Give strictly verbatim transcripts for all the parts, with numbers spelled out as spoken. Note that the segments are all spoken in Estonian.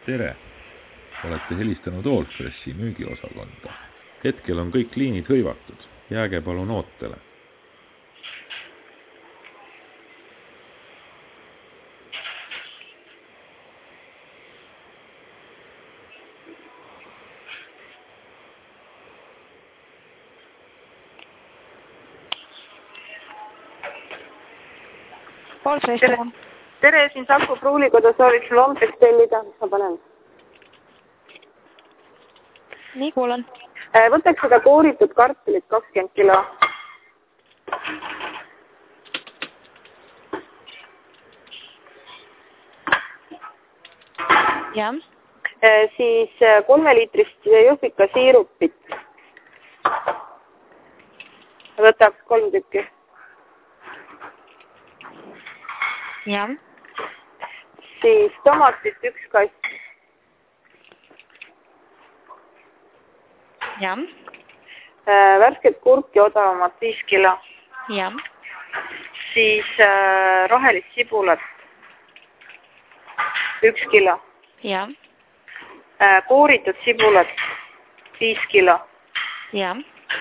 Tere! Olete helistanud Allfreshi müügiosakonda. Hetkel on kõik liinid hõivatud. Jääge palun ootele. Allfresh, tere, tere, siin Saku Pruulikoda sooviks lompeks tellida. Mis ma panen? Nii, kuulan. Võtaks seda kooritud kartulit kakskümmend kilo. Ja. Siis kolme liitrist Jõhvika siirupit. Võtaks kolm tükki. Ja. Siis tomatit üks kast. Ja. Värsket kurki odavamat viis kilo. Ja. Siis äh, rohelist sibulat üks kilo. Ja. Äh, kooritud sibulat viis kilo. Ja.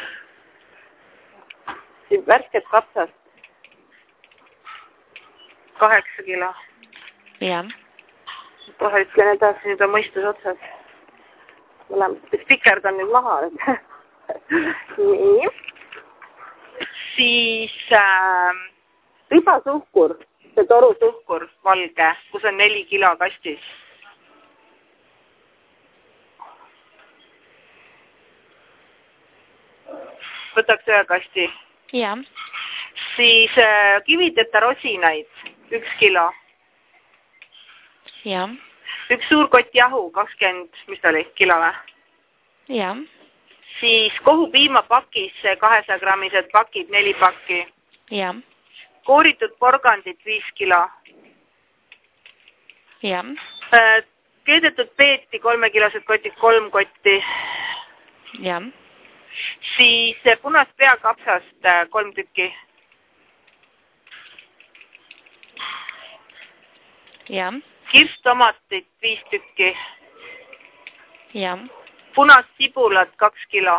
Siis värsket kapsast kaheksa kilo. Ja. Kohe ütlen edasi, nüüd on mõistus otsas. Spikerdan nüüd maha. Nii. Siis äh, ribasuhkur, see torusuhkur, valge, kus on neli kilo kastis. Võtaks ühe kasti. Ja. Siis äh, kivideta rosinaid, üks kilo. Ja. Üks suur kott jahu, kakskümmend, mis ta oli, kilo või? Ja. Siis kohupiimapakis kahesaja grammised pakid, neli pakki. Ja. Kooritud porgandit viis kilo. Ja. Keedetud peeti kolmekilosed kotid, kolm kotti. Ja. Siis punast peakapsast kolm tükki. Ja. Kirstomatit viis tükki. Ja. Punast sibulat kaks kilo.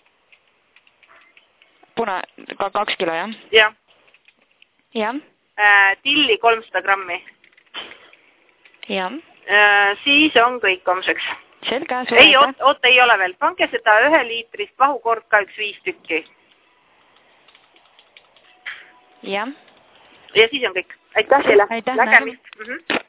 Puna, ka kaks kilo, jah? Jah. Ja. Äh, tilli kolmsada grammi. Ja. Äh, siis on kõik homseks. Selge, suur ei, oot, oot, ei ole veel. Pange seda ühe liitrist vahukorka üks viis tükki. Ja. Ja siis on kõik. Aitäh teile. Aitäh, nägemist. Mm -hmm.